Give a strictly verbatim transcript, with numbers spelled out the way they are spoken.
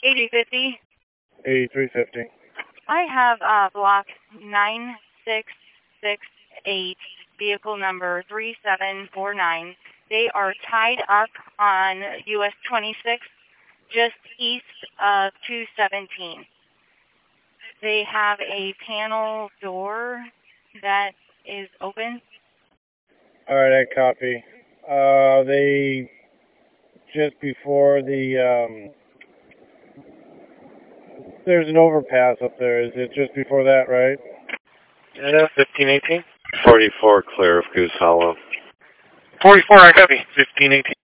eighty fifty. eighty-three fifty. I have uh, block nine six six eight, vehicle number three seven four nine. They are tied up on U S twenty-six, just east of two seventeen. They have a panel door that is open. All right, I copy. Uh, they just before the um, there's an overpass up there. Is it just before that, right? Yeah, fifteen eighteen. forty-four clear of Goose Hollow. forty-four, I copy. fifteen eighteen.